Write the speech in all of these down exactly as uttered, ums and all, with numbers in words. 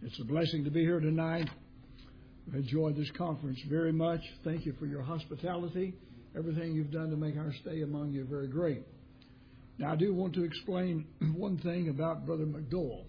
It's a blessing to be here tonight. I enjoyed this conference very much. Thank you for your hospitality, everything you've done to make our stay among you very great. Now, I do want to explain one thing about Brother McDowell.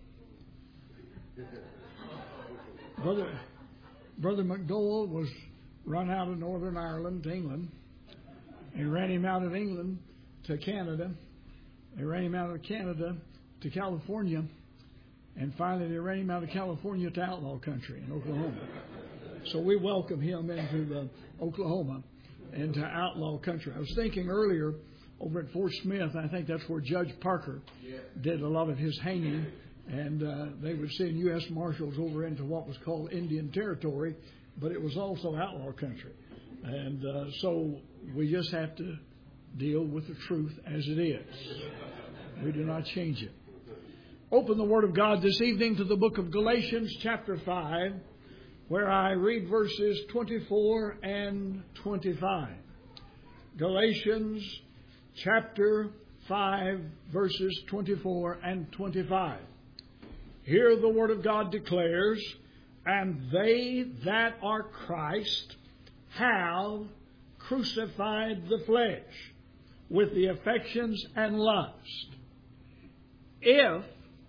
Brother, Brother McDowell was run out of Northern Ireland to England. They ran him out of England to Canada. They ran him out of Canada to California. And finally, they ran him out of California to outlaw country in Oklahoma. So we welcome him into the Oklahoma and to outlaw country. I was thinking earlier over at Fort Smith, I think that's where Judge Parker did a lot of his hanging. And uh, they would send U S Marshals over into what was called Indian Territory, but it was also outlaw country. And uh, so we just have to deal with the truth as it is. We do not change it. Open the Word of God this evening to the book of Galatians chapter five, where I read verses twenty-four and twenty-five. Galatians chapter five, verses twenty-four and twenty-five. Here the Word of God declares, "And they that are Christ have crucified the flesh with the affections and lust. If,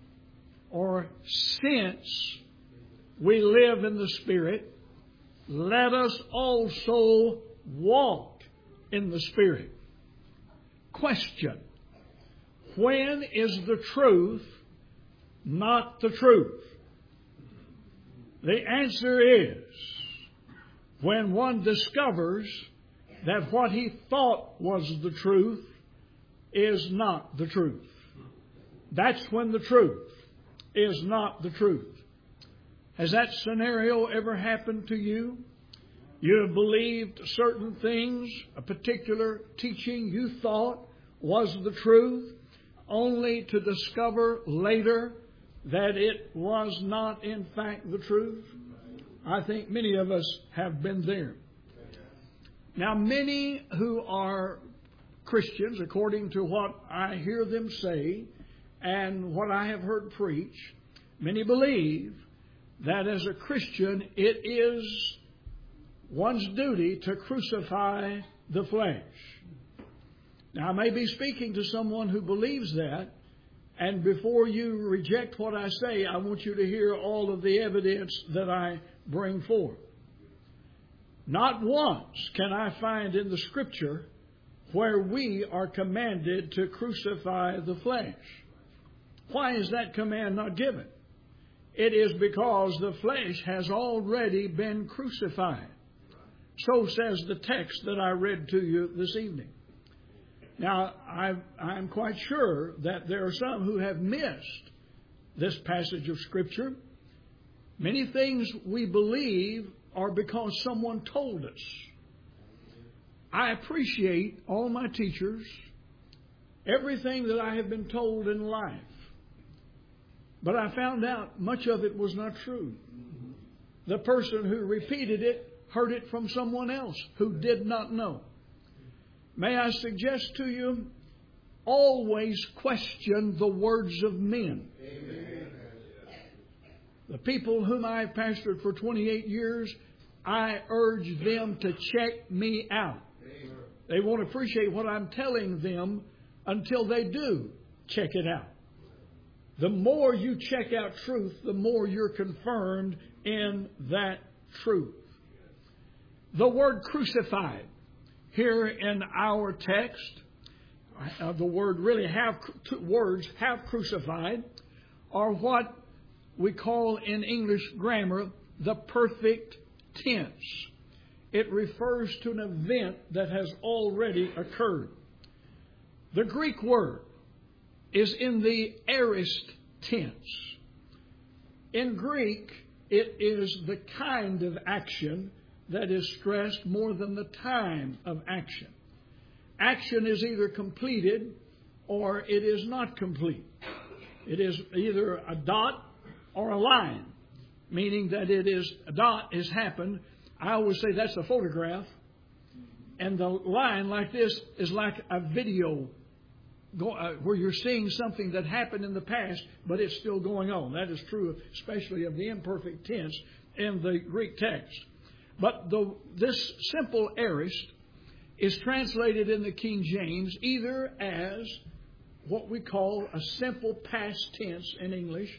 or since, we live in the Spirit, let us also walk in the Spirit." Question: when is the truth not the truth? The answer is when one discovers that what he thought was the truth is not the truth. That's when the truth is not the truth. Has that scenario ever happened to you? You have believed certain things, a particular teaching you thought was the truth, only to discover later that it was not in fact the truth? I think many of us have been there. Now, many who are Christians, according to what I hear them say and what I have heard preach, many believe that as a Christian it is one's duty to crucify the flesh. Now, I may be speaking to someone who believes that, and before you reject what I say, I want you to hear all of the evidence that I bring forth. Not once can I find in the Scripture where we are commanded to crucify the flesh. Why is that command not given? It is because the flesh has already been crucified. So says the text that I read to you this evening. Now, I, I'm quite sure that there are some who have missed this passage of Scripture. Many things we believe are because someone told us. I appreciate all my teachers, everything that I have been told in life. But I found out much of it was not true. The person who repeated it heard it from someone else who did not know. May I suggest to you, always question the words of men. Amen. The people whom I have pastored for twenty-eight years, I urge them to check me out. Amen. They won't appreciate what I'm telling them until they do check it out. The more you check out truth, the more you're confirmed in that truth. The word crucified here in our text, uh, the word really have two words, have crucified, are what we call in English grammar the perfect tense. It refers to an event that has already occurred. The Greek word is in the aorist tense. In Greek, it is the kind of action that is stressed more than the time of action. Action is either completed or it is not complete. It is either a dot or a line, meaning that it is a dot has happened. I always say that's a photograph, and the line like this is like a video go, uh, where you're seeing something that happened in the past, but it's still going on. That is true, especially of the imperfect tense in the Greek text. But the, this simple aorist is translated in the King James either as what we call a simple past tense in English,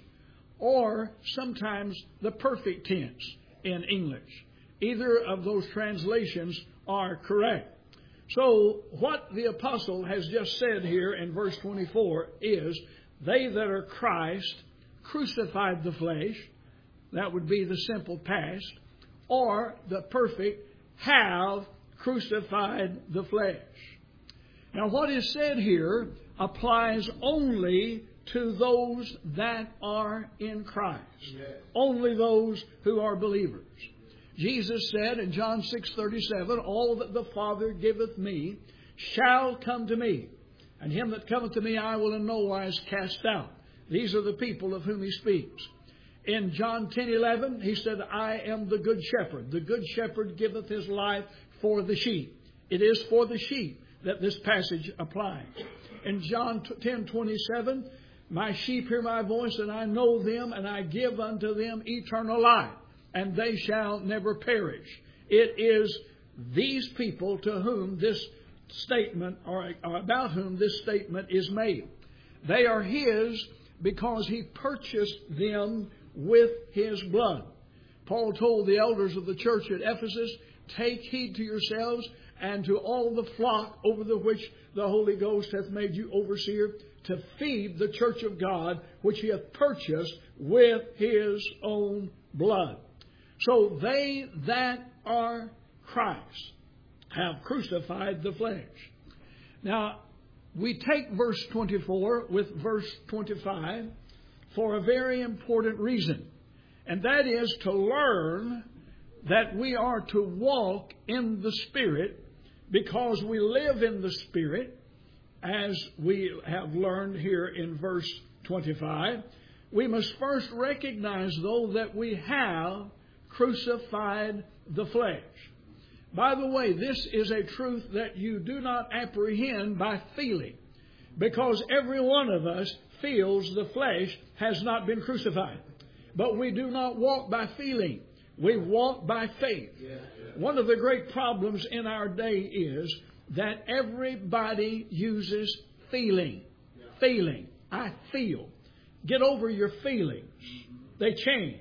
or sometimes the perfect tense in English. Either of those translations are correct. So what the apostle has just said here in verse twenty-four is, they that are Christ crucified the flesh. That would be the simple past. Or the perfect have crucified the flesh. Now what is said here applies only to those that are in Christ. Yes. Only those who are believers. Jesus said in John six thirty-seven, all that the Father giveth me shall come to me, and him that cometh to me I will in no wise cast out. These are the people of whom he speaks. In John ten eleven, he said, I am the good shepherd. The good shepherd giveth his life for the sheep. It is for the sheep that this passage applies. In John ten twenty-seven, my sheep hear my voice, and I know them, and I give unto them eternal life, and they shall never perish. It is these people to whom this statement, or about whom this statement is made. They are his because he purchased them with his blood. Paul told the elders of the church at Ephesus, take heed to yourselves and to all the flock over the which the Holy Ghost hath made you overseer, to feed the church of God, which he hath purchased with his own blood. So they that are Christ have crucified the flesh. Now, we take verse twenty-four with verse twenty-five for a very important reason. And that is to learn that we are to walk in the Spirit, because we live in the Spirit, as we have learned here in verse twenty-five. We must first recognize, though, that we have crucified the flesh. By the way, this is a truth that you do not apprehend by feeling, because every one of us feels the flesh has not been crucified. But we do not walk by feeling. We walk by faith. One of the great problems in our day is that everybody uses feeling. Feeling. I feel. Get over your feelings. They change.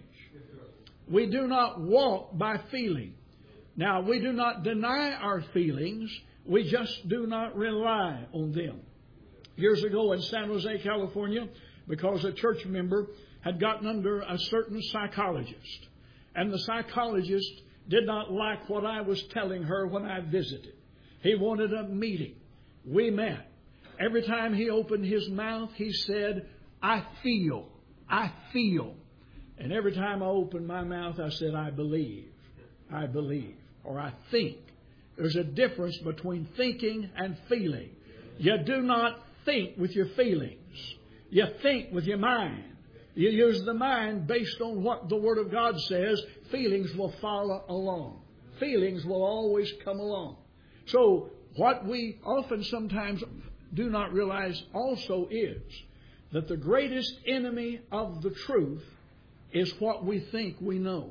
We do not walk by feeling. Now, we do not deny our feelings. We just do not rely on them. Years ago in San Jose, California, because a church member had gotten under a certain psychologist, and the psychologist did not like what I was telling her when I visited. He wanted a meeting. We met. Every time he opened his mouth, he said, I feel, I feel. And every time I opened my mouth, I said, I believe, I believe, or I think. There's a difference between thinking and feeling. You do not think with your feelings. You think with your mind. You use the mind based on what the Word of God says. Feelings will follow along. Feelings will always come along. So what we often sometimes do not realize also is that the greatest enemy of the truth is what we think we know.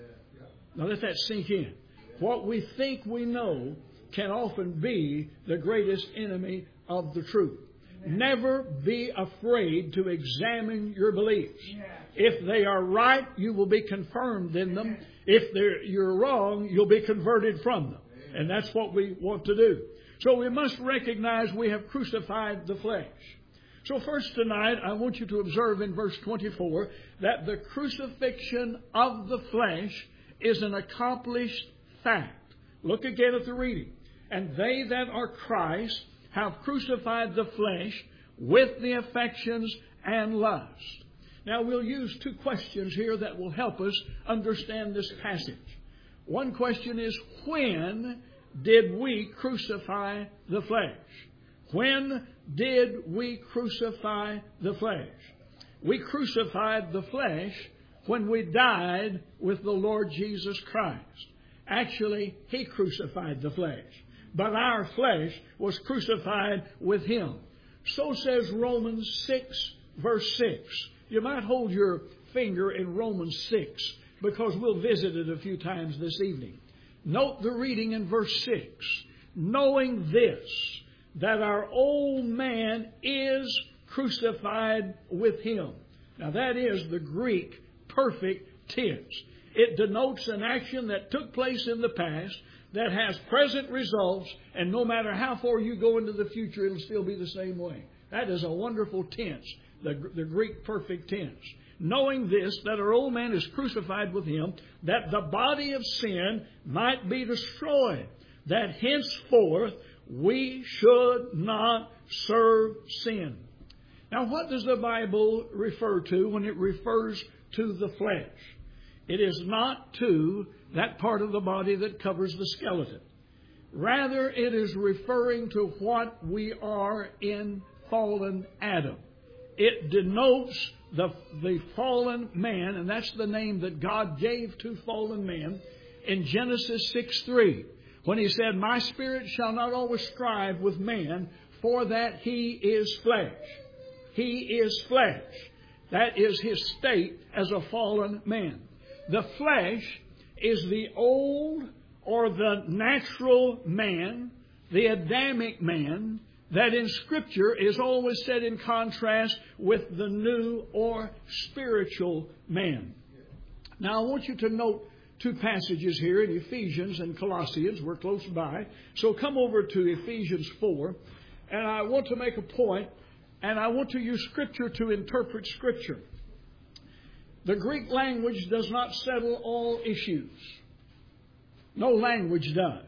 Now let that sink in. What we think we know can often be the greatest enemy of the truth. Never be afraid to examine your beliefs. If they are right, you will be confirmed in them. If you're wrong, you'll be converted from them. And that's what we want to do. So we must recognize we have crucified the flesh. So first tonight, I want you to observe in verse twenty-four that the crucifixion of the flesh is an accomplished fact. Look again at the reading. And they that are Christ have crucified the flesh with the affections and lust. Now we'll use two questions here that will help us understand this passage. One question is, when did we crucify the flesh? When did we crucify the flesh? We crucified the flesh when we died with the Lord Jesus Christ. Actually, He crucified the flesh. But our flesh was crucified with Him. So says Romans six, verse six. You might hold your finger in Romans six, because we'll visit it a few times this evening. Note the reading in verse six. Knowing this, that our old man is crucified with him. Now that is the Greek perfect tense. It denotes an action that took place in the past that has present results, and no matter how far you go into the future, it'll still be the same way. That is a wonderful tense, the, the Greek perfect tense. Knowing this, that our old man is crucified with him, that the body of sin might be destroyed, that henceforth we should not serve sin. Now, what does the Bible refer to when it refers to the flesh? It is not to that part of the body that covers the skeleton. Rather, it is referring to what we are in fallen Adam. It denotes the, the fallen man, and that's the name that God gave to fallen man in Genesis six three, when He said, "My spirit shall not always strive with man, for that he is flesh." He is flesh. That is his state as a fallen man. The flesh is the old or the natural man, the Adamic man, that in Scripture is always set in contrast with the new or spiritual man. Now I want you to note two passages here in Ephesians and Colossians. We're close by. So come over to Ephesians four. And I want to make a point, and I want to use Scripture to interpret Scripture. The Greek language does not settle all issues. No language does.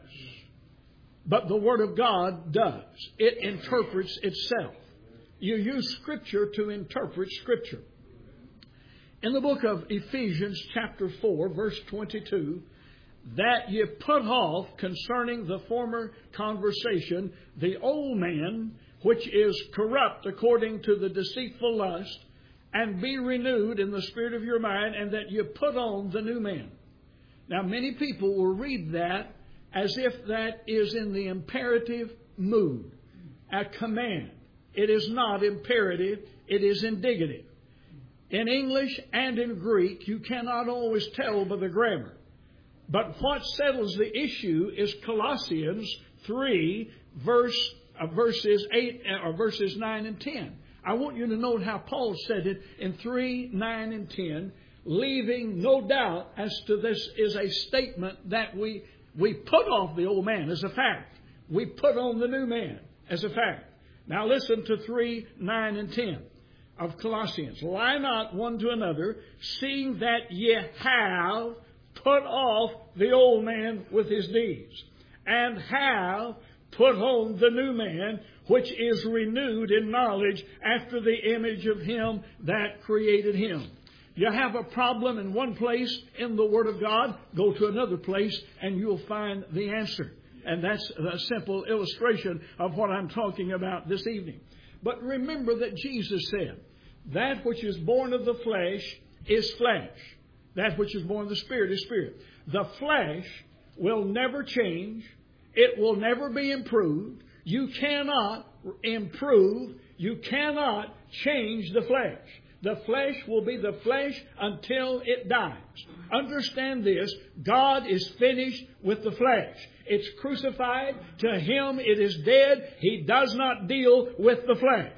But the Word of God does. It interprets itself. You use Scripture to interpret Scripture. In the book of Ephesians chapter four, verse twenty-two, that ye put off concerning the former conversation the old man, which is corrupt according to the deceitful lust, and be renewed in the spirit of your mind, and that you put on the new man. Now, many people will read that as if that is in the imperative mood, a command. It is not imperative, it is indicative. In English and in Greek, you cannot always tell by the grammar. But what settles the issue is Colossians three, verse, uh, verses eight or verses nine and ten. I want you to note how Paul said it in three, nine, and ten, leaving no doubt as to this is a statement that we we put off the old man as a fact. We put on the new man as a fact. Now listen to three, nine, and ten of Colossians. Lie not one to another, seeing that ye have put off the old man with his deeds, and have put on the new man, which is renewed in knowledge after the image of him that created him. You have a problem in one place in the Word of God, go to another place and you'll find the answer. And that's a simple illustration of what I'm talking about this evening. But remember that Jesus said, that which is born of the flesh is flesh. That which is born of the Spirit is spirit. The flesh will never change. It will never be improved. You cannot improve. You cannot change the flesh. The flesh will be the flesh until it dies. Understand this. God is finished with the flesh. It's crucified. To Him it is dead. He does not deal with the flesh.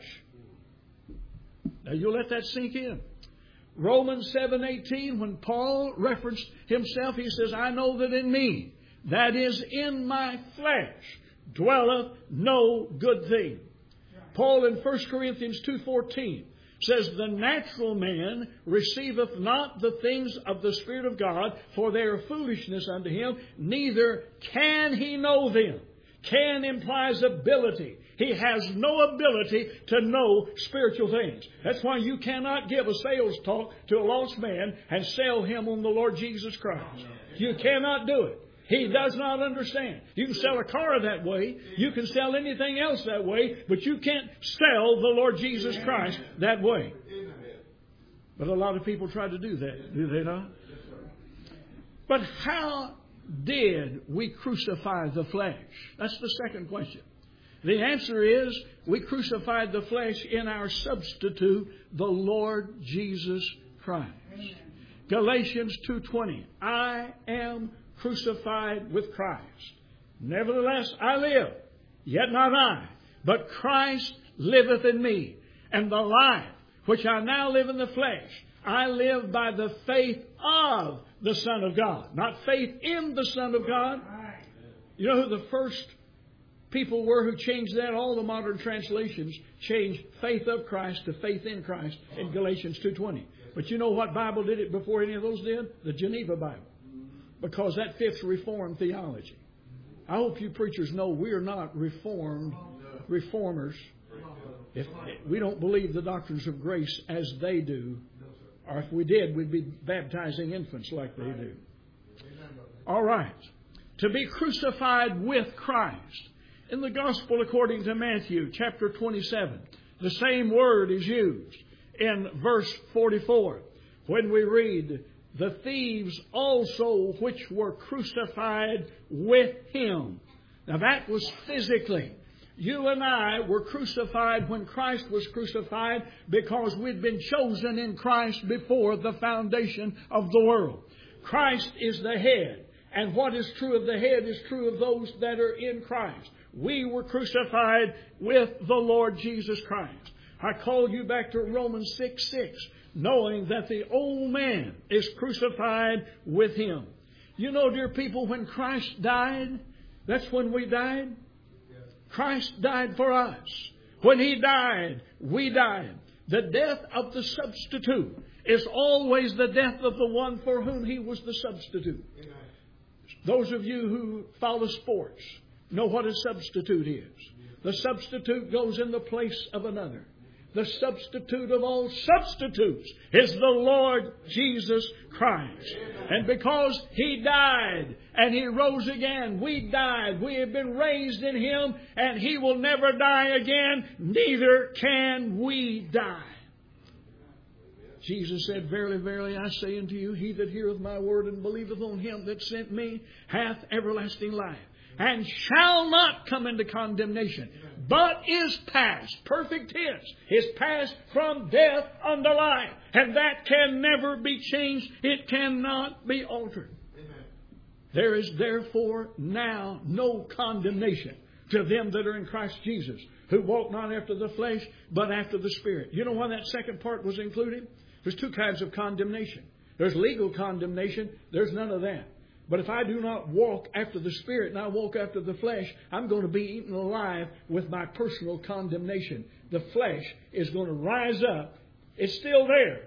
Now you let that sink in. Romans seven eighteen, when Paul referenced himself, he says, I know that in me, that is in my flesh, dwelleth no good thing. Paul in First Corinthians two fourteen says, the natural man receiveth not the things of the Spirit of God, for they are foolishness unto him, neither can he know them. Can implies ability. He has no ability to know spiritual things. That's why you cannot give a sales talk to a lost man and sell him on the Lord Jesus Christ. You cannot do it. He does not understand. You can sell a car that way. You can sell anything else that way. But you can't sell the Lord Jesus Christ that way. But a lot of people try to do that, do they not? But how did we crucify the flesh? That's the second question. The answer is we crucified the flesh in our substitute, the Lord Jesus Christ. Amen. Galatians two twenty. I am crucified with Christ. Nevertheless I live, yet not I, but Christ liveth in me. And the life which I now live in the flesh, I live by the faith of the Son of God. Not faith in the Son of God. You know who the first people were who changed that? All the modern translations changed faith of Christ to faith in Christ in Galatians two twenty. But you know what Bible did it before any of those did? The Geneva Bible. Because that fits Reformed theology. I hope you preachers know we're not Reformed reformers. If we don't believe the doctrines of grace as they do, or if we did, we'd be baptizing infants like they do. All right. To be crucified with Christ. In the Gospel according to Matthew, chapter twenty-seven, the same word is used in verse forty-four. When we read, the thieves also which were crucified with Him. Now that was physically. You and I were crucified when Christ was crucified because we'd been chosen in Christ before the foundation of the world. Christ is the head. And what is true of the head is true of those that are in Christ. We were crucified with the Lord Jesus Christ. I call you back to Romans six six, knowing that the old man is crucified with Him. You know, dear people, when Christ died, that's when we died. Christ died for us. When He died, we died. The death of the substitute is always the death of the one for whom He was the substitute. Amen. Those of you who follow sports know what a substitute is. The substitute goes in the place of another. The substitute of all substitutes is the Lord Jesus Christ. And because He died and He rose again, we died. We have been raised in Him, and He will never die again. Neither can we die. Jesus said, verily, verily, I say unto you, he that heareth my word and believeth on Him that sent me hath everlasting life, and shall not come into condemnation, but is passed, perfect tense, is passed from death unto life. And that can never be changed. It cannot be altered. Amen. There is therefore now no condemnation to them that are in Christ Jesus, who walk not after the flesh, but after the Spirit. You know why that second part was included? There's two kinds of condemnation. There's legal condemnation. There's none of that. But if I do not walk after the Spirit and I walk after the flesh, I'm going to be eaten alive with my personal condemnation. The flesh is going to rise up. It's still there.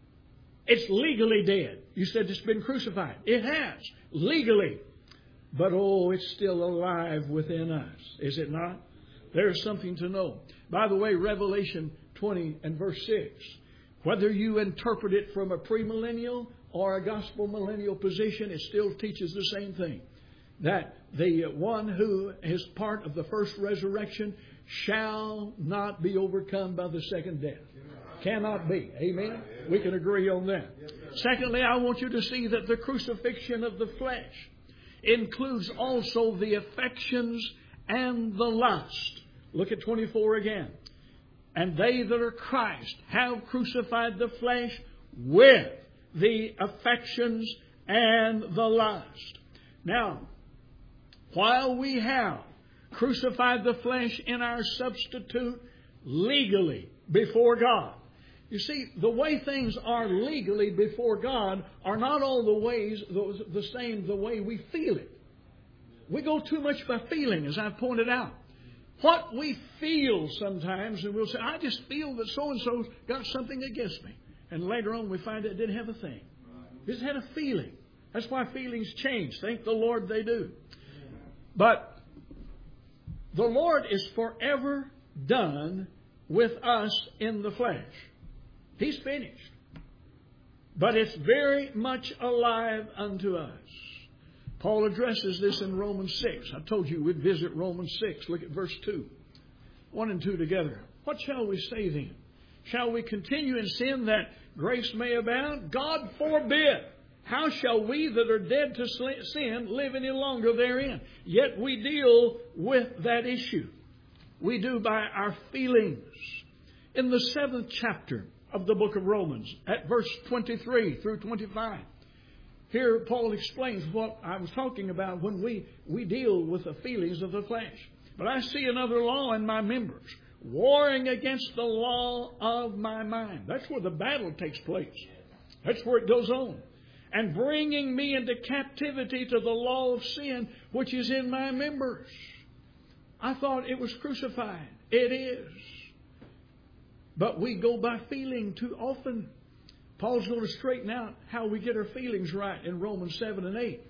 It's legally dead. You said it's been crucified. It has, legally. But oh, it's still alive within us. Is it not? There's something to know. By the way, Revelation twenty and verse six. Whether you interpret it from a premillennial or a gospel millennial position, it still teaches the same thing. That the one who is part of the first resurrection shall not be overcome by the second death. Cannot be. Amen? We can agree on that. Secondly, I want you to see that the crucifixion of the flesh includes also the affections and the lust. Look at twenty-four again. And they that are Christ have crucified the flesh with the affections and the lust. Now, while we have crucified the flesh in our substitute legally before God, you see, the way things are legally before God are not all the ways the same the way we feel it. We go too much by feeling, as I've pointed out. What we feel sometimes, and we'll say, I just feel that so-and-so's got something against me. And later on we find it didn't have a thing. Just had a feeling. That's why feelings change. Thank the Lord they do. But the Lord is forever done with us in the flesh. He's finished. But it's very much alive unto us. Paul addresses this in Romans six. I told you we'd visit Romans six. Look at verse two. One and two together. What shall we say then? Shall we continue in sin that grace may abound? God forbid. How shall we that are dead to sin live any longer therein? Yet we deal with that issue. we do by our feelings. In the seventh chapter of the book of Romans, at verse twenty-three through twenty-five, here Paul explains what I was talking about when we, we deal with the feelings of the flesh. But I see another law in my members, warring against the law of my mind. That's where the battle takes place. That's where it goes on. And bringing me into captivity to the law of sin, which is in my members. I thought it was crucified. It is. But we go by feeling too often. Paul's going to straighten out how we get our feelings right in Romans seven and eight.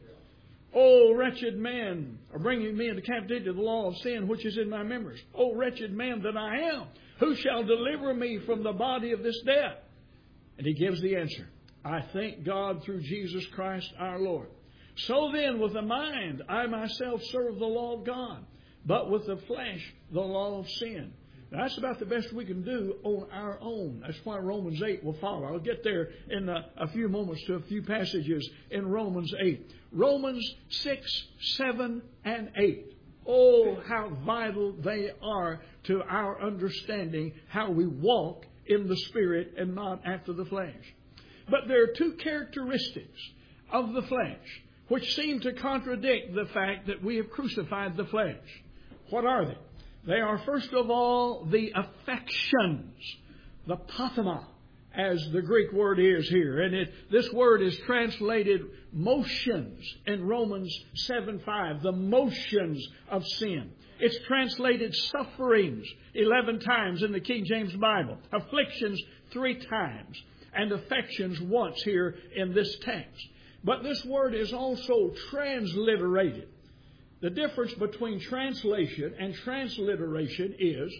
Oh, wretched man, are bringing me into captivity to the law of sin, which is in my members. Oh, wretched man that I am, who shall deliver me from the body of this death? And he gives the answer. I thank God through Jesus Christ our Lord. So then, with the mind, I myself serve the law of God, but with the flesh, the law of sin. Now, that's about the best we can do on our own. That's why Romans eight will follow. I'll get there in a, a few moments to a few passages in Romans eight. Romans six, seven, and eight. Oh, how vital they are to our understanding how we walk in the Spirit and not after the flesh. But there are two characteristics of the flesh which seem to contradict the fact that we have crucified the flesh. What are they? They are, first of all, the affections, the pathema, as the Greek word is here. And it, this word is translated motions in Romans seven five, the motions of sin. It's translated sufferings eleven times in the King James Bible, afflictions three times, and affections once here in this text. But this word is also transliterated. The difference between translation and transliteration is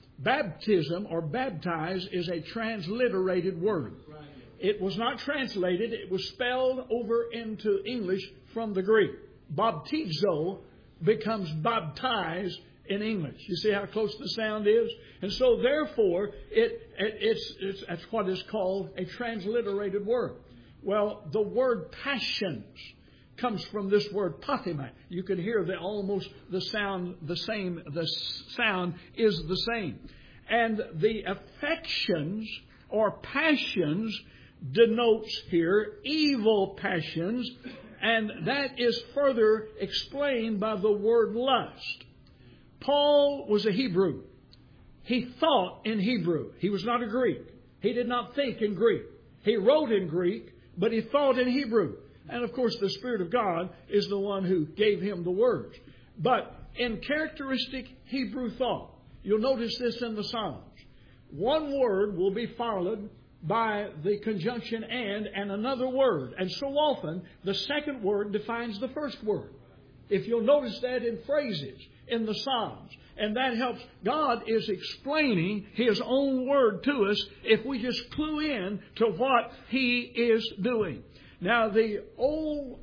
baptism or baptize is a transliterated word. It was not translated. It was spelled over into English from the Greek. Baptizo becomes baptize in English. You see how close the sound is? And so therefore, it, it it's, it's that's what is called a transliterated word. Well, the word passions comes from this word pathema. You can hear the almost the sound the same. The sound is the same. And the affections or passions denotes here evil passions, and that is further explained by the word lust. Paul was a Hebrew. He thought in Hebrew. He was not a Greek. He did not think in Greek. He wrote in Greek, but he thought in Hebrew. And of course, the Spirit of God is the one who gave him the words. But in characteristic Hebrew thought, you'll notice this in the Psalms. One word will be followed by the conjunction and and another word. And so often, the second word defines the first word. If you'll notice that in phrases in the Psalms. And that helps. God is explaining His own word to us if we just clue in to what He is doing. Now, the old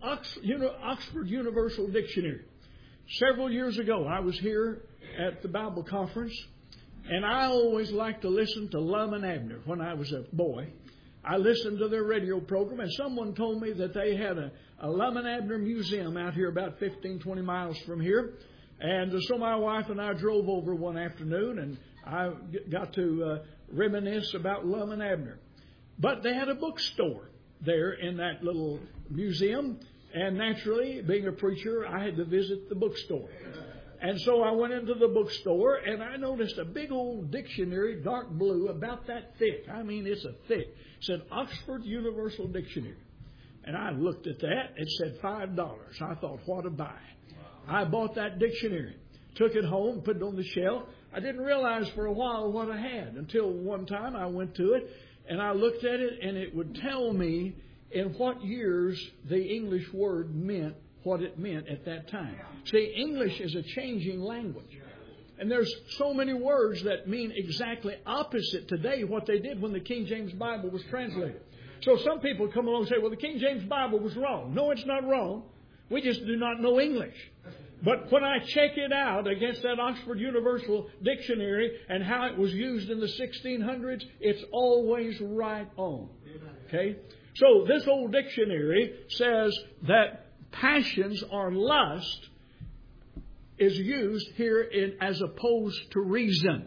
Oxford Universal Dictionary. Several years ago, I was here at the Bible conference, and I always liked to listen to Lum and Abner when I was a boy. I listened to their radio program, and someone told me that they had a, a Lum and Abner museum out here about fifteen, twenty miles from here. And so my wife and I drove over one afternoon, and I got to uh, reminisce about Lum and Abner. But they had a bookstore there in that little museum. And naturally, being a preacher, I had to visit the bookstore. And so I went into the bookstore, and I noticed a big old dictionary, dark blue, about that thick. I mean, it's a thick. It said Oxford Universal Dictionary. And I looked at that. It said five dollars. I thought, what a buy. I bought that dictionary, took it home, put it on the shelf. I didn't realize for a while what I had until one time I went to it, and I looked at it, and it would tell me in what years the English word meant what it meant at that time. See, English is a changing language. And there's so many words that mean exactly opposite today what they did when the King James Bible was translated. So some people come along and say, well, the King James Bible was wrong. No, it's not wrong. We just do not know English. But when I check it out against that Oxford Universal Dictionary and how it was used in the sixteen hundreds, it's always right on. Okay? So this old dictionary says that passions are lust is used here in, as opposed to reason.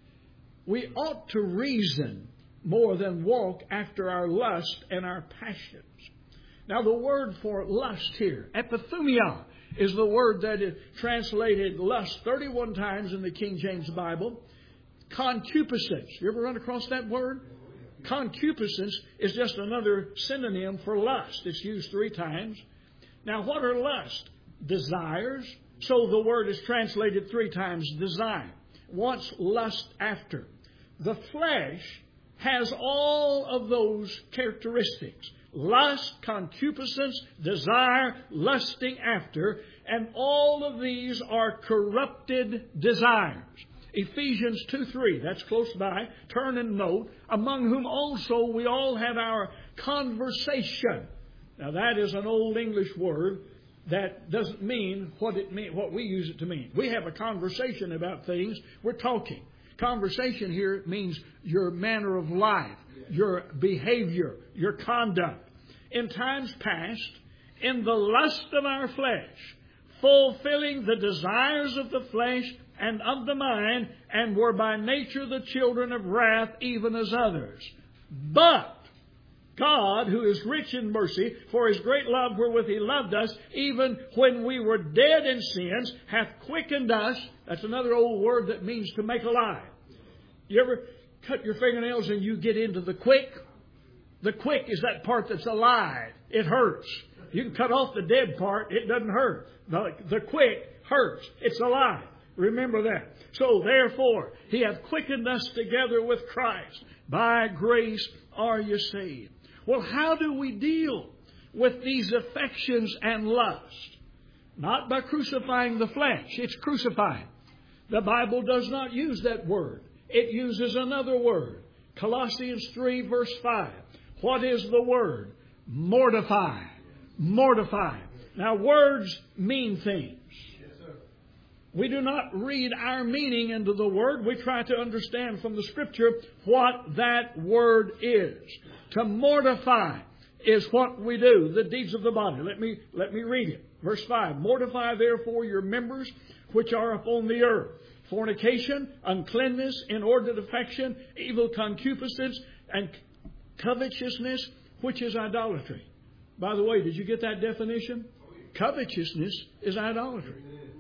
We ought to reason more than walk after our lust and our passions. Now, the word for lust here, epithumia, is the word that is translated lust thirty-one times in the King James Bible. Concupiscence. You ever run across that word? Concupiscence is just another synonym for lust. It's used three times. Now, what are lust? Desires. So the word is translated three times, desire. Wants lust after. The flesh has all of those characteristics. Lust, concupiscence, desire, lusting after, and all of these are corrupted desires. Ephesians two three, that's close by. Turn and note, among whom also we all have our conversation. Now that is an old English word that doesn't mean what it mean, what we use it to mean. We have a conversation about things. We're talking. Conversation here means your manner of life, your behavior, your conduct. In times past, in the lust of our flesh, fulfilling the desires of the flesh and of the mind, and were by nature the children of wrath, even as others. But God, who is rich in mercy, for His great love wherewith He loved us, even when we were dead in sins, hath quickened us. That's another old word that means to make alive. You ever cut your fingernails and you get into the quick? The quick is that part that's alive. It hurts. You can cut off the dead part. It doesn't hurt. The, the quick hurts. It's alive. Remember that. So therefore, He hath quickened us together with Christ. By grace are you saved. Well, how do we deal with these affections and lust? Not by crucifying the flesh. It's crucified. The Bible does not use that word. It uses another word. Colossians three verse five. What is the word? Mortify. Mortify. Now, words mean things. We do not read our meaning into the Word. We try to understand from the Scripture what that word is. To mortify is what we do, the deeds of the body. Let me, let me read it. Verse five. Mortify therefore your members which are upon the earth. Fornication, uncleanness, inordinate affection, evil concupiscence, and covetousness, which is idolatry. By the way, did you get that definition? Covetousness is idolatry.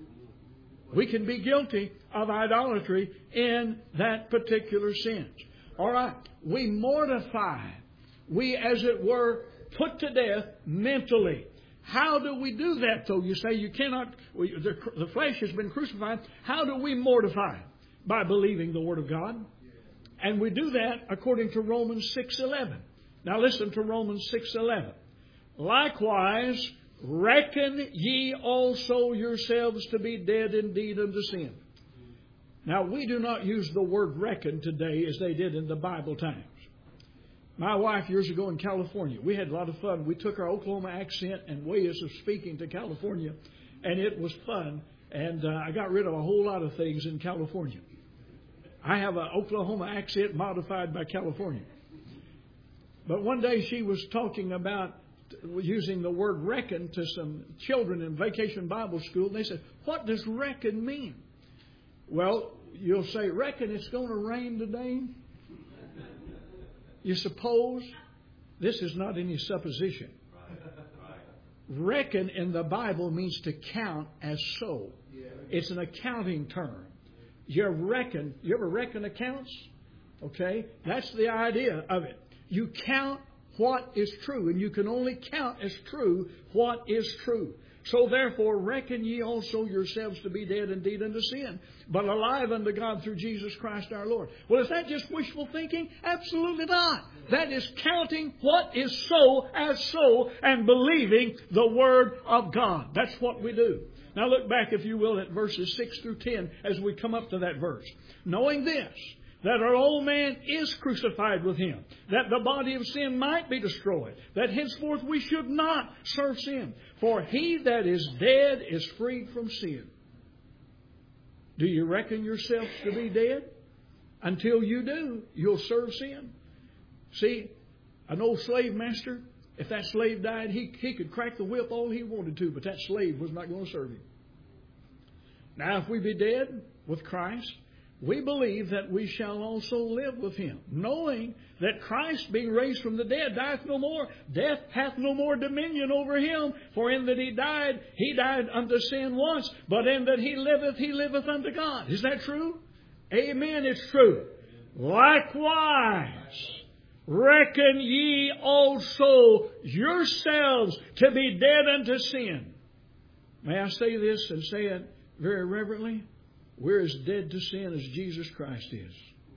We can be guilty of idolatry in that particular sense. All right. We mortify. We, as it were, put to death mentally. How do we do that, though? You say you cannot, we, the, the flesh has been crucified. How do we mortify? By believing the Word of God. And we do that according to Romans six eleven. Now listen to Romans six eleven. Likewise, reckon ye also yourselves to be dead indeed unto sin. Now, we do not use the word reckon today as they did in the Bible times. My wife, years ago in California, we had a lot of fun. We took our Oklahoma accent and ways of speaking to California, and it was fun. And uh, I got rid of a whole lot of things in California. I have an Oklahoma accent modified by California. But one day she was talking about using the word reckon to some children in Vacation Bible School. And they said, what does reckon mean? Well, you'll say, reckon it's going to rain today? You suppose? This is not any supposition. Reckon in the Bible means to count as so. It's an accounting term. You reckon, you ever reckon accounts? Okay? That's the idea of it. You count what is true, and you can only count as true what is true. So therefore, reckon ye also yourselves to be dead indeed unto sin, but alive unto God through Jesus Christ our Lord. Well, is that just wishful thinking? Absolutely not. That is counting what is so as so and believing the Word of God. That's what we do. Now look back, if you will, at verses six through ten as we come up to that verse. Knowing this, that our old man is crucified with Him, that the body of sin might be destroyed, that henceforth we should not serve sin. For he that is dead is freed from sin. Do you reckon yourself to be dead? Until you do, you'll serve sin. See, an old slave master, if that slave died, he, he could crack the whip all he wanted to, but that slave was not going to serve him. Now, if we be dead with Christ, we believe that we shall also live with Him, knowing that Christ, being raised from the dead, dieth no more. Death hath no more dominion over Him. For in that He died, He died unto sin once, but in that He liveth, He liveth unto God. Is that true? Amen, it's true. Likewise, reckon ye also yourselves to be dead unto sin. May I say this and say it very reverently? We're as dead to sin as Jesus Christ is.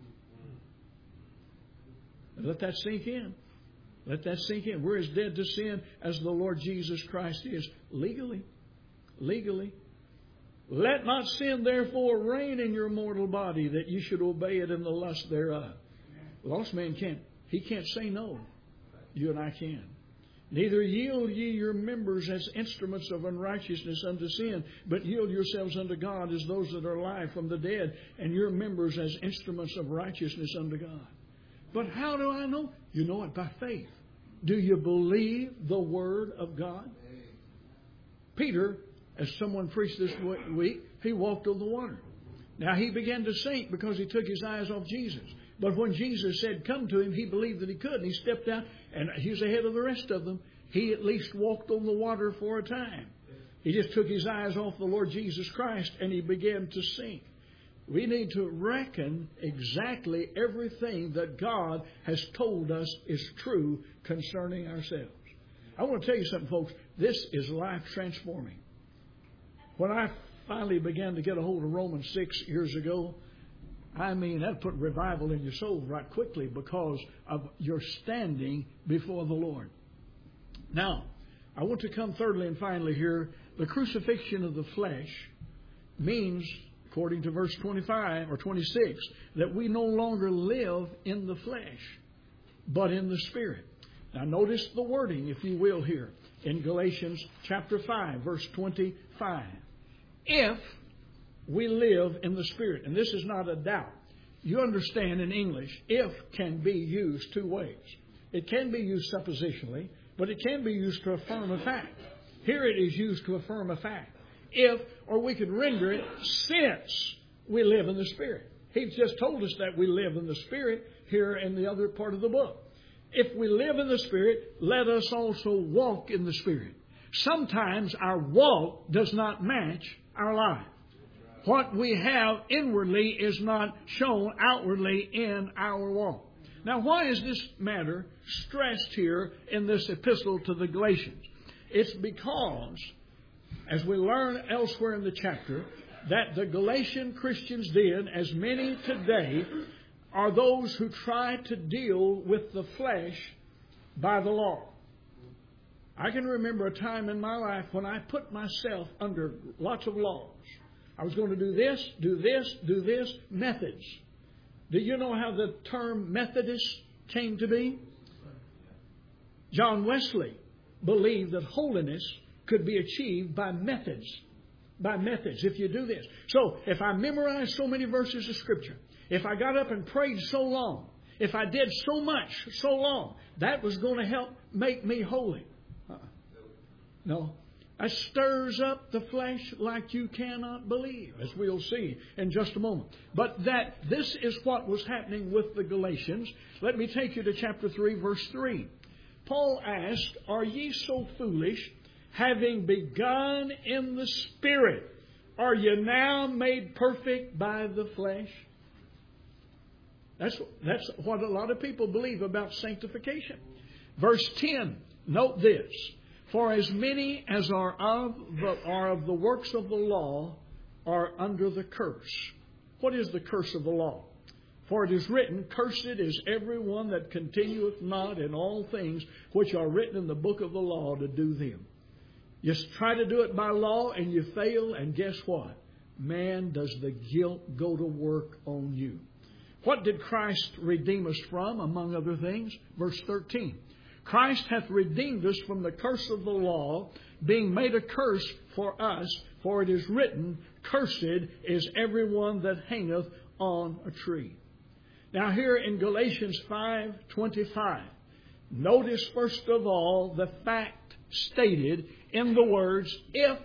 Let that sink in. Let that sink in. We're as dead to sin as the Lord Jesus Christ is. Legally. Legally. Let not sin therefore reign in your mortal body, that you should obey it in the lust thereof. The lost man can't. He can't say no. You and I can. Neither yield ye your members as instruments of unrighteousness unto sin, but yield yourselves unto God as those that are alive from the dead, and your members as instruments of righteousness unto God. But how do I know? You know it by faith. Do you believe the Word of God? Peter, as someone preached this week, he walked on the water. Now he began to sink because he took his eyes off Jesus. But when Jesus said, come to him, he believed that he could. And he stepped out, and he was ahead of the rest of them. He at least walked on the water for a time. He just took his eyes off the Lord Jesus Christ, and he began to sink. We need to reckon exactly everything that God has told us is true concerning ourselves. I want to tell you something, folks. This is life transforming. When I finally began to get a hold of Romans six years ago, I mean, that put revival in your soul right quickly because of your standing before the Lord. Now, I want to come thirdly and finally here. The crucifixion of the flesh means, according to verse twenty-five or twenty-six, that we no longer live in the flesh, but in the Spirit. Now, notice the wording, if you will, here in Galatians chapter five, verse twenty-five. If we live in the Spirit. And this is not a doubt. You understand in English, if can be used two ways. It can be used suppositionally, but it can be used to affirm a fact. Here it is used to affirm a fact. If, or we could render it, since we live in the Spirit. He's just told us that we live in the Spirit here in the other part of the book. If we live in the Spirit, let us also walk in the Spirit. Sometimes our walk does not match our life. What we have inwardly is not shown outwardly in our walk. Now, why is this matter stressed here in this epistle to the Galatians? It's because, as we learn elsewhere in the chapter, that the Galatian Christians did, as many today, are those who try to deal with the flesh by the law. I can remember a time in my life when I put myself under lots of laws. I was going to do this, do this, do this, methods. Do you know how the term Methodist came to be? John Wesley believed that holiness could be achieved by methods. By methods, if you do this. So, if I memorized so many verses of Scripture, if I got up and prayed so long, if I did so much so long, that was going to help make me holy. Uh-uh. No. That stirs up the flesh like you cannot believe, as we'll see in just a moment. But that this is what was happening with the Galatians. Let me take you to chapter three, verse three. Paul asked, are ye so foolish, having begun in the Spirit, are you now made perfect by the flesh? That's, that's what a lot of people believe about sanctification. Verse ten, note this. For as many as are of the, are of the works of the law are under the curse. What is the curse of the law? For it is written, cursed is every one that continueth not in all things which are written in the book of the law to do them. You try to do it by law and you fail, and guess what? Man, does the guilt go to work on you. What did Christ redeem us from, among other things? Verse thirteen. Christ hath redeemed us from the curse of the law, being made a curse for us, for it is written, cursed is every one that hangeth on a tree. Now here in Galatians five twenty-five, notice first of all the fact stated in the words, if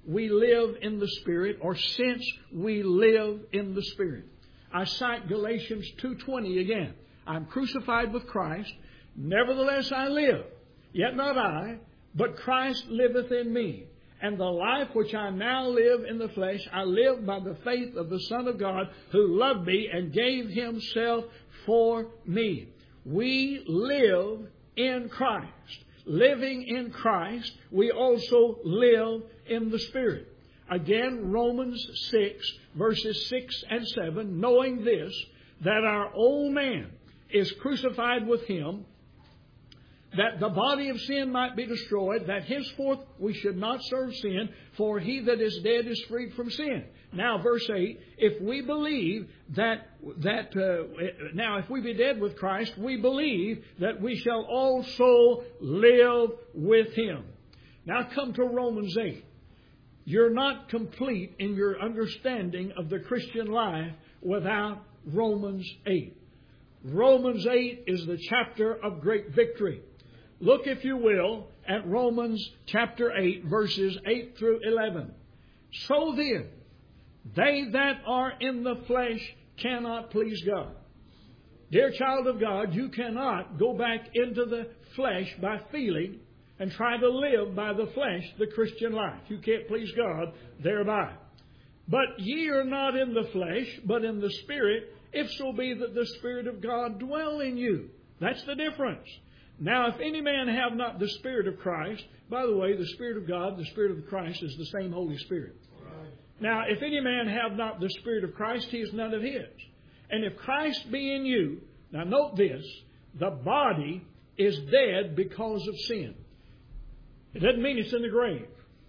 we live in the Spirit, or since we live in the Spirit. I cite Galatians two twenty again. I'm crucified with Christ. Nevertheless I live. Yet not I, but Christ liveth in me. And the life which I now live in the flesh, I live by the faith of the Son of God, who loved me and gave Himself for me. We live in Christ. Living in Christ, we also live in the Spirit. Again, Romans six, verses six and seven, knowing this, that our old man is crucified with Him, that the body of sin might be destroyed, that henceforth we should not serve sin, for he that is dead is freed from sin. Now, verse eight, if we believe that, that uh, now if we be dead with Christ, we believe that we shall also live with Him. Now come to Romans eight. You're not complete in your understanding of the Christian life without Romans eight. Romans eight is the chapter of great victory. Look, if you will, at Romans chapter eight, verses eight through eleven. So then, they that are in the flesh cannot please God. Dear child of God, you cannot go back into the flesh by feeling and try to live by the flesh the Christian life. You can't please God thereby. But ye are not in the flesh, but in the Spirit, if so be that the Spirit of God dwell in you. That's the difference. Now, if any man have not the Spirit of Christ, by the way, the Spirit of God, the Spirit of Christ is the same Holy Spirit. Right. Now, if any man have not the Spirit of Christ, he is none of His. And if Christ be in you, now note this, the body is dead because of sin. It doesn't mean it's in the grave.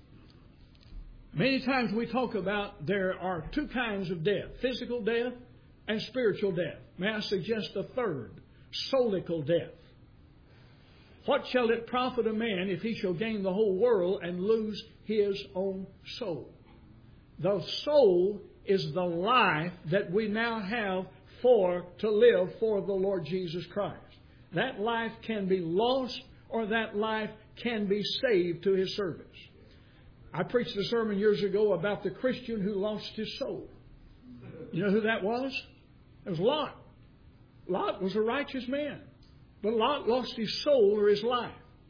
Many times we talk about there are two kinds of death, physical death and spiritual death. May I suggest a third, soulical death. What shall it profit a man if he shall gain the whole world and lose his own soul? The soul is the life that we now have for to live for the Lord Jesus Christ. That life can be lost, or that life can be saved to His service. I preached a sermon years ago about the Christian who lost his soul. You know who that was? It was Lot. Lot was a righteous man. But Lot lost his soul, or his life.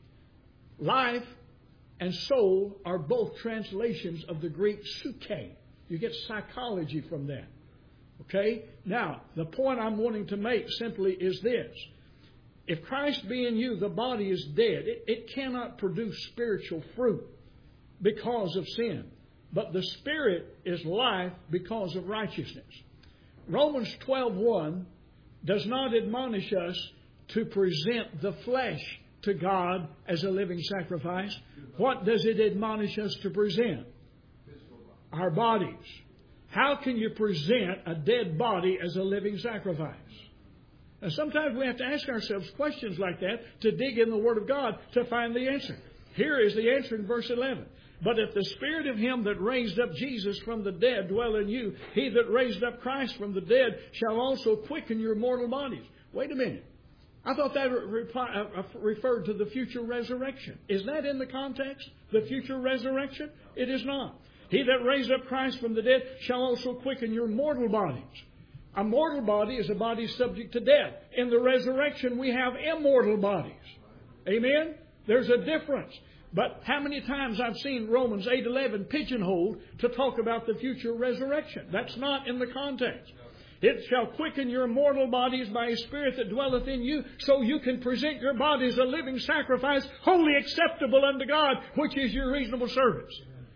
Life and soul are both translations of the Greek psyche. You get psychology from that. Okay? Now, the point I'm wanting to make simply is this. If Christ be in you, the body is dead. It, it cannot produce spiritual fruit because of sin. But the Spirit is life because of righteousness. Romans twelve one does not admonish us to present the flesh to God as a living sacrifice. What does it admonish us to present? Our bodies. How can you present a dead body as a living sacrifice? Now, sometimes we have to ask ourselves questions like that to dig in the Word of God to find the answer. Here is the answer in verse eleven. But if the Spirit of Him that raised up Jesus from the dead dwell in you, He that raised up Christ from the dead shall also quicken your mortal bodies. Wait a minute. I thought that referred to the future resurrection. Is that in the context? The future resurrection? It is not. He that raised up Christ from the dead shall also quicken your mortal bodies. A mortal body is a body subject to death. In the resurrection, we have immortal bodies. Amen? There's a difference. But how many times I've seen Romans eight eleven pigeonholed to talk about the future resurrection? That's not in the context. It shall quicken your mortal bodies by a Spirit that dwelleth in you, so you can present your bodies a living sacrifice, wholly acceptable unto God, which is your reasonable service.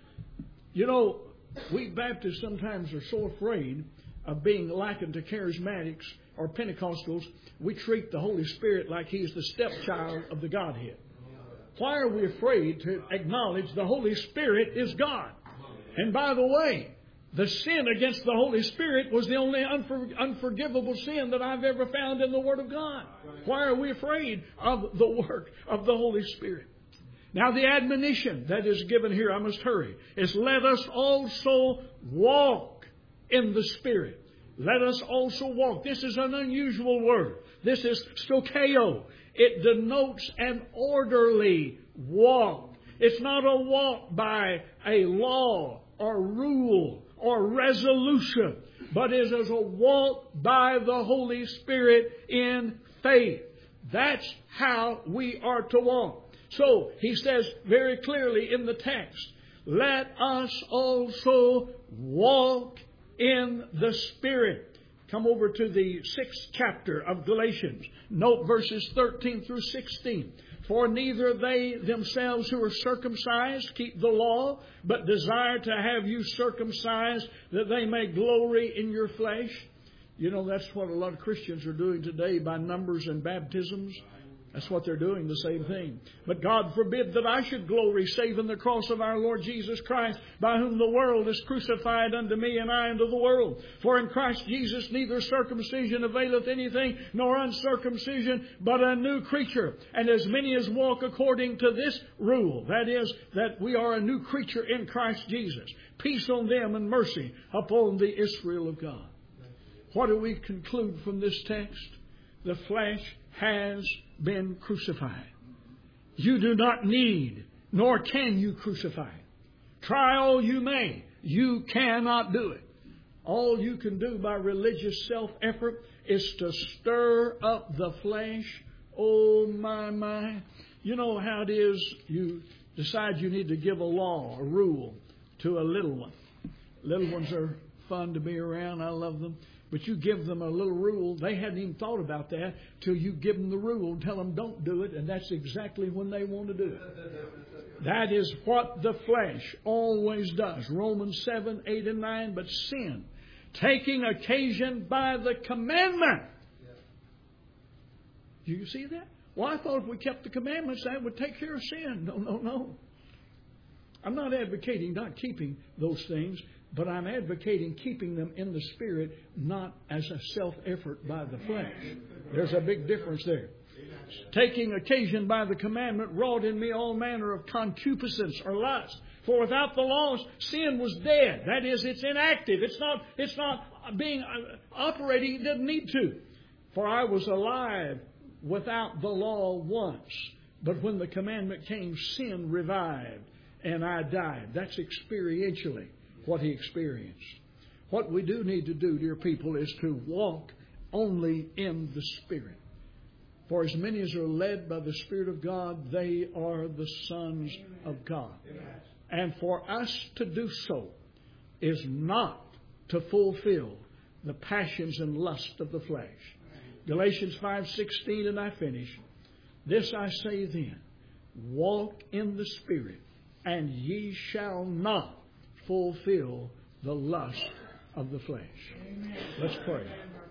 You know, we Baptists sometimes are so afraid of being likened to charismatics or Pentecostals. We treat the Holy Spirit like He's the stepchild of the Godhead. Why are we afraid to acknowledge the Holy Spirit is God? And by the way, the sin against the Holy Spirit was the only unfor- unforgivable sin that I've ever found in the Word of God. Why are we afraid of the work of the Holy Spirit? Now the admonition that is given here, I must hurry, is let us also walk in the Spirit. Let us also walk. This is an unusual word. This is stokeo. It denotes an orderly walk. It's not a walk by a law or rule or resolution, but it is a walk by the Holy Spirit in faith. That's how we are to walk. So, he says very clearly in the text, let us also walk in the Spirit. Come over to the sixth chapter of Galatians. Note verses thirteen through sixteen. For neither they themselves who are circumcised keep the law, but desire to have you circumcised, that they may glory in your flesh. You know, that's what a lot of Christians are doing today by numbers and baptisms. That's what they're doing, the same thing. But God forbid that I should glory save in the cross of our Lord Jesus Christ, by whom the world is crucified unto me, and I unto the world. For in Christ Jesus neither circumcision availeth anything, nor uncircumcision, but a new creature. And as many as walk according to this rule, that is, that we are a new creature in Christ Jesus, peace on them and mercy upon the Israel of God. What do we conclude from this text? The flesh has been crucified. You do not need, nor can you crucify it. Try all you may. You cannot do it. All you can do by religious self-effort is to stir up the flesh. Oh, my, my. You know how it is. You decide you need to give a law, a rule, to a little one. Little ones are fun to be around. I love them. But you give them a little rule. They hadn't even thought about that till you give them the rule and tell them don't do it. And that's exactly when they want to do it. That is what the flesh always does. Romans seven, eight, and nine. But sin, taking occasion by the commandment. Do you see that? Well, I thought if we kept the commandments, that would take care of sin. No, no, no. I'm not advocating not keeping those things. But I'm advocating keeping them in the Spirit, not as a self-effort by the flesh. There's a big difference there. Taking occasion by the commandment wrought in me all manner of concupiscence or lust. For without the laws, sin was dead. That is, it's inactive. It's not, it's not being operating. It doesn't need to. For I was alive without the law once. But when the commandment came, sin revived and I died. That's experientially what he experienced. What we do need to do, dear people, is to walk only in the Spirit. For as many as are led by the Spirit of God, they are the sons of God. And for us to do so is not to fulfill the passions and lust of the flesh. Galatians five sixteen, and I finish. This I say then, walk in the Spirit, and ye shall not fulfill the lust of the flesh. Amen. Let's pray.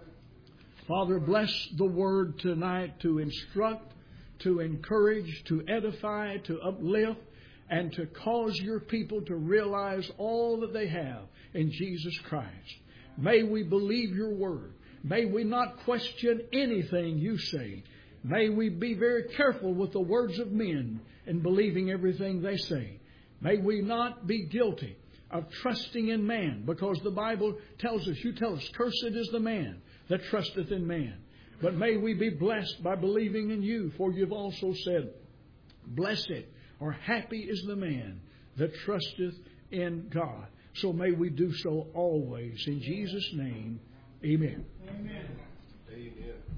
Father, bless the word tonight to instruct, to encourage, to edify, to uplift, and to cause your people to realize all that they have in Jesus Christ. May we believe your word. May we not question anything you say. May we be very careful with the words of men in believing everything they say. May we not be guilty of trusting in man, because the Bible tells us, you tell us, cursed is the man that trusteth in man. But may we be blessed by believing in you, for you've also said, blessed or happy is the man that trusteth in God. So may we do so always. In Jesus' name, amen. Amen. Amen.